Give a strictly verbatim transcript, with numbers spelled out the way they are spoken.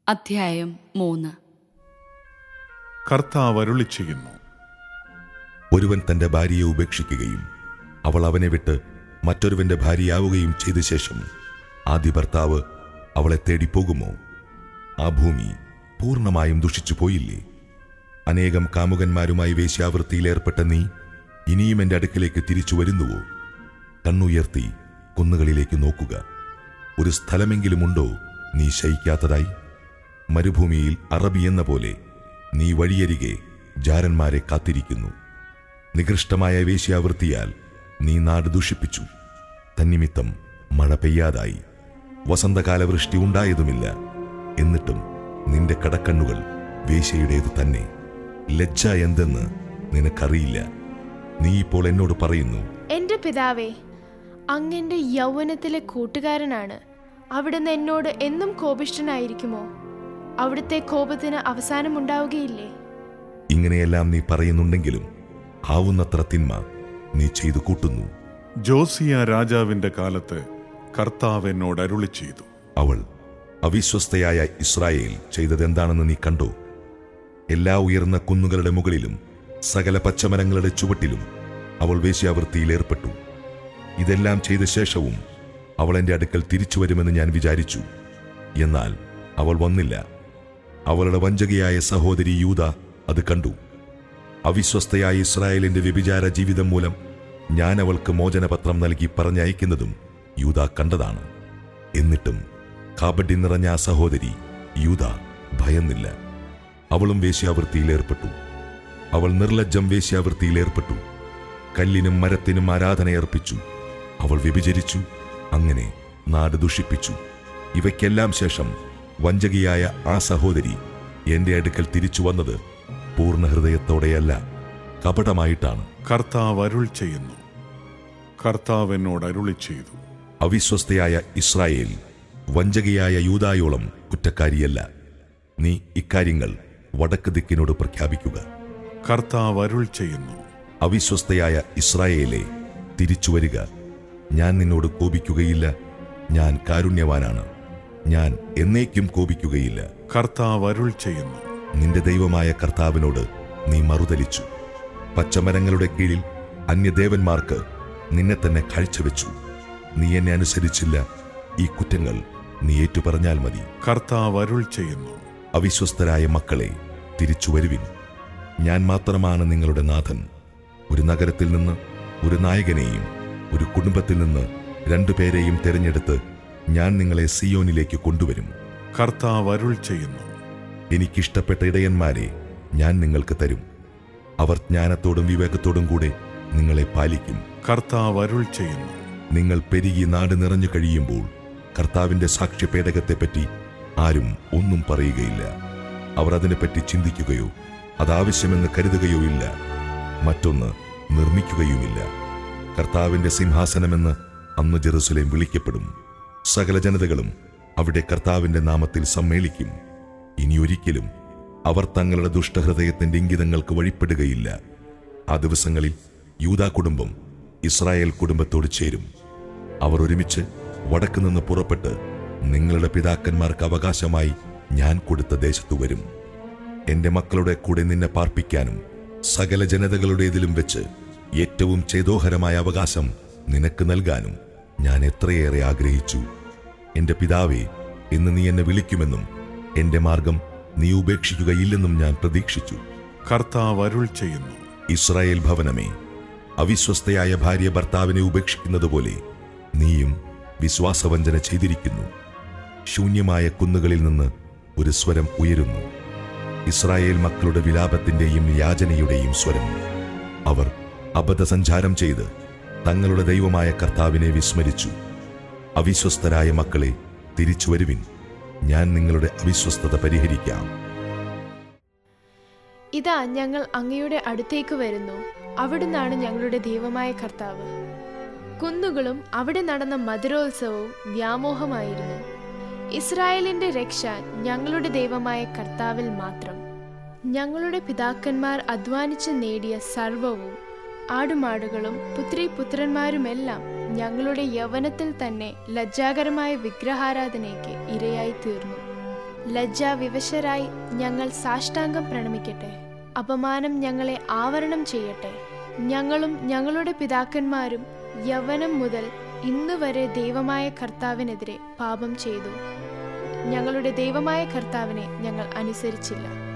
അധ്യായം മൂന്ന്. കർത്താവ് അരുളിച്ചെയ്യുന്നു, ഒരുവൻ തന്റെ ഭാര്യയെ ഉപേക്ഷിക്കുകയും അവൾ അവനെ വിട്ട് മറ്റൊരുവന്റെ ഭാര്യയാവുകയും ചെയ്ത ശേഷം ആദ്യ ഭർത്താവ് അവളെ തേടിപ്പോകുമോ? ആ ഭൂമി പൂർണ്ണമായും ദുഷിച്ചു പോയില്ലേ? അനേകം കാമുകന്മാരുമായി വേശ്യാവൃത്തിയിലേർപ്പെട്ട നീ ഇനിയും എൻ്റെ അടുക്കിലേക്ക് തിരിച്ചു വരുന്നുവോ? കണ്ണുയർത്തി കുന്നുകളിലേക്ക് നോക്കുക. ഒരു സ്ഥലമെങ്കിലുമുണ്ടോ നീ ശയിക്കാത്തതായി? മരുഭൂമിയിൽ അറബി എന്ന പോലെ നീ വഴിയരികെ ജാരന്മാരെ കാത്തിരിക്കുന്നു. നികൃഷ്ടമായ വേശ്യാവൃത്തിയാൽ നീ നാട് ദുഷിപ്പിച്ചു. തന്നിമിത്തം മഴ പെയ്യാതായി, വസന്തകാല വൃഷ്ടി ഉണ്ടായതുമില്ല. എന്നിട്ടും നിന്റെ കടക്കണ്ണുകൾ വേശ്യയുടേതു തന്നെ. ലജ്ജ എന്തെന്ന് നിനക്കറിയില്ല. നീ ഇപ്പോൾ എന്നോട് പറയുന്നു, എന്റെ പിതാവേ, അങ്ങെന്റെ യൗവനത്തിലെ കൂട്ടുകാരനാണ്. അവിടുന്ന് എന്നോട് എന്നും കോപിഷ്ഠനായിരിക്കുമോ? അവിടുത്തെ കോപത്തിന് അവസാനമുണ്ടാവുകയില്ലേ? ഇങ്ങനെയെല്ലാം നീ പറയുന്നുണ്ടെങ്കിലും ആവുന്നത്ര തിന്മ നീ ചെയ്തു കൂട്ടുന്നു. ജോസിയ രാജാവിന്റെ കാലത്ത് കർത്താവ് എന്നോട് അരുളി ചെയ്തു, അവൾ അവിശ്വസ്തയായ ഇസ്രായേൽ ചെയ്തതെന്താണെന്ന് നീ കണ്ടോ? എല്ലാ ഉയർന്ന കുന്നുകളുടെ മുകളിലും സകല പച്ചമരങ്ങളുടെ ചുവട്ടിലും അവൾ വേശ്യാവൃത്തിയിൽ ഏർപ്പെട്ടു. ഇതെല്ലാം ചെയ്ത ശേഷവും അവൾ എൻ്റെ അടുക്കൽ തിരിച്ചു വരുമെന്ന് ഞാൻ വിചാരിച്ചു. എന്നാൽ അവൾ വന്നില്ല. അവളുടെ വഞ്ചകയായ സഹോദരി യൂദ അത് കണ്ടു. അവിശ്വസ്തയായ ഇസ്രായേലിന്റെ വ്യഭിചാര ജീവിതം മൂലം ഞാൻ അവൾക്ക് മോചനപത്രം നൽകി പറഞ്ഞയക്കുന്നതും യൂദ കണ്ടതാണ്. എന്നിട്ടും കാപട്യം നിറഞ്ഞ ആ സഹോദരി യൂദ ഭയന്നില്ല. അവളും വേശ്യാവൃത്തിയിൽ ഏർപ്പെട്ടു. അവൾ നിർലജ്ജം വേശ്യാവൃത്തിയിൽ ഏർപ്പെട്ടു. കല്ലിനും മരത്തിനും ആരാധനയർപ്പിച്ചു. അവൾ വ്യഭിചരിച്ചു. അങ്ങനെ നാട് ദുഷിപ്പിച്ചു. ഇവയ്ക്കെല്ലാം ശേഷം വഞ്ചകിയായ ആ സഹോദരി എന്റെ അടുക്കൽ തിരിച്ചു വന്നത് പൂർണ്ണ ഹൃദയത്തോടെയല്ല, കപടമായിട്ടാണ്. കർത്താവ് അരുൾ ചെയ്യുന്നു, കർത്താവ് എന്നോട് അരുളി ചെയ്തു, അവിശ്വസ്തയായ ഇസ്രായേൽ വഞ്ചകിയായ യൂദായോളം കുറ്റക്കാരിയല്ല. നീ ഇക്കാര്യങ്ങൾ വടക്ക് ദിക്കിനോട് പ്രഖ്യാപിക്കുക. കർത്താവ് അരുൾ ചെയ്യുന്നു, അവിശ്വസ്തയായ ഇസ്രായേലെ, തിരിച്ചു വരിക. ഞാൻ നിന്നോട് കോപിക്കുകയില്ല. ഞാൻ കാരുണ്യവാനാണ്. ഞാൻ എന്നേക്കും കോപിക്കുകയില്ല. കർത്താവ് അരുൾ ചെയ്യുന്നു, നിന്റെ ദൈവമായ കർത്താവിനോട് നീ മറുതലിച്ചു. പച്ചമരങ്ങളുടെ കീഴിൽ അന്യദേവന്മാർക്ക് നിന്നെ തന്നെ കാഴ്ചവെച്ചു. നീ എന്നെ അനുസരിച്ചില്ല. ഈ കുറ്റങ്ങൾ നീ ഏറ്റുപറഞ്ഞാൽ മതി. കർത്താവ് അരുൾ ചെയ്യുന്നു, അവിശ്വസ്തരായ മക്കളെ, തിരിച്ചു വരുവിൻ. ഞാൻ മാത്രമാണ് നിങ്ങളുടെ നാഥൻ. ഒരു നഗരത്തിൽ നിന്ന് ഒരു നായകനെയും ഒരു കുടുംബത്തിൽ നിന്ന് രണ്ടുപേരെയും തിരഞ്ഞെടുത്ത് ഞാൻ നിങ്ങളെ സിയോനിലേക്ക് കൊണ്ടുവരും. കർത്താവ് അരുൾ ചെയ്യുന്നു, എനിക്കിഷ്ടപ്പെട്ട ഇടയന്മാരെ ഞാൻ നിങ്ങൾക്ക് തരും. അവർ ജ്ഞാനത്തോടും വിവേകത്തോടും കൂടെ നിങ്ങളെ പാലിക്കും. കർത്താവ് അരുൾ ചെയ്യുന്നു, നിങ്ങൾ പെരുകി നാട് നിറഞ്ഞു കഴിയുമ്പോൾ കർത്താവിന്റെ സാക്ഷ്യപേടകത്തെപ്പറ്റി ആരും ഒന്നും പറയുകയില്ല. അവർ അതിനെപ്പറ്റി ചിന്തിക്കുകയോ അതാവശ്യമെന്ന് കരുതുകയോ ഇല്ല. മറ്റൊന്ന് നിർമ്മിക്കുകയുമില്ല. കർത്താവിന്റെ സിംഹാസനമെന്ന് അന്ന് ജെറുസലേം വിളിക്കപ്പെടും. സകല ജനതകളും അവിടെ കർത്താവിന്റെ നാമത്തിൽ സമ്മേളിക്കും. ഇനിയൊരിക്കലും അവർ തങ്ങളുടെ ദുഷ്ടഹൃദയത്തിന്റെ ഇംഗിതങ്ങൾക്ക് വഴിപ്പെടുകയില്ല. ആ ദിവസങ്ങളിൽ യൂദാ കുടുംബം ഇസ്രായേൽ കുടുംബത്തോട് ചേരും. അവർ ഒരുമിച്ച് വടക്ക് നിന്ന് പുറപ്പെട്ട് നിങ്ങളുടെ പിതാക്കന്മാർക്ക് അവകാശമായി ഞാൻ കൊടുത്ത ദേശത്തു വരും. എന്റെ മക്കളുടെ കൂടെ നിന്നെ പാർപ്പിക്കാനും സകല ജനതകളുടേതിലും വെച്ച് ഏറ്റവും ചേതോഹരമായ അവകാശം നിനക്ക് നൽകാനും ഞാൻ എത്രയേറെ ആഗ്രഹിച്ചു. എന്റെ പിതാവേ എന്ന് നീ എന്നെ വിളിക്കുമെന്നും എന്റെ മാർഗം നീ ഉപേക്ഷിക്കുകയില്ലെന്നും ഞാൻ പ്രതീക്ഷിച്ചു. കർത്താവ് അരുൾ ചെയ്യുന്നു, ഇസ്രായേൽ ഭവനമേ, അവിശ്വസ്തയായ ഭാര്യ ഭർത്താവിനെ ഉപേക്ഷിക്കുന്നത് പോലെ നീയും വിശ്വാസവഞ്ചന ചെയ്തിരിക്കുന്നു. ശൂന്യമായ കുന്നുകളിൽ നിന്ന് ഒരു സ്വരം ഉയരുന്നു, ഇസ്രായേൽ മക്കളുടെ വിലാപത്തിന്റെയും യാചനയുടെയും സ്വരം. അവർ അബദ്ധസഞ്ചാരം ചെയ്ത് തങ്ങളുടെ ദൈവമായ കർത്താവിനെ വിസ്മരിച്ചു. അവിശ്വസ്തരായ മക്കളെ, തിരിച്ചു വരുവിൻ. ഞാൻ നിങ്ങളുടെ അവിശ്വസ്തത പരിഹരിക്കാം. ഇതാ, ഞങ്ങൾ അങ്ങയുടെ അടുത്തേക്ക് വരുന്നു. അവിടുന്നാണ് ഞങ്ങളുടെ ദൈവമായ കർത്താവ്. കുന്നുകളും അവിടെ നടന്ന മധുരോത്സവവും വ്യാമോഹമായിരുന്നു. ഇസ്രായേലിന്റെ രക്ഷ ഞങ്ങളുടെ ദൈവമായ കർത്താവിൽ മാത്രം. ഞങ്ങളുടെ പിതാക്കന്മാർ അധ്വാനിച്ച് നേടിയ സർവവും ആടുമാടുകളും പുത്രി പുത്രന്മാരുമെല്ലാം ഞങ്ങളുടെ യൗവനത്തിൽ തന്നെ ലജ്ജാകരമായ വിഗ്രഹാരാധനയ്ക്ക് ഇരയായി തീർന്നു. ലജ്ജാവിവശരായി ഞങ്ങൾ സാഷ്ടാംഗം പ്രണമിക്കട്ടെ. അപമാനം ഞങ്ങളെ ആവരണം ചെയ്യട്ടെ. ഞങ്ങളും ഞങ്ങളുടെ പിതാക്കന്മാരും യൗവനം മുതൽ ഇന്ന് വരെ ദൈവമായ കർത്താവിനെതിരെ പാപം ചെയ്തു. ഞങ്ങളുടെ ദൈവമായ കർത്താവിനെ ഞങ്ങൾ അനുസരിച്ചില്ല.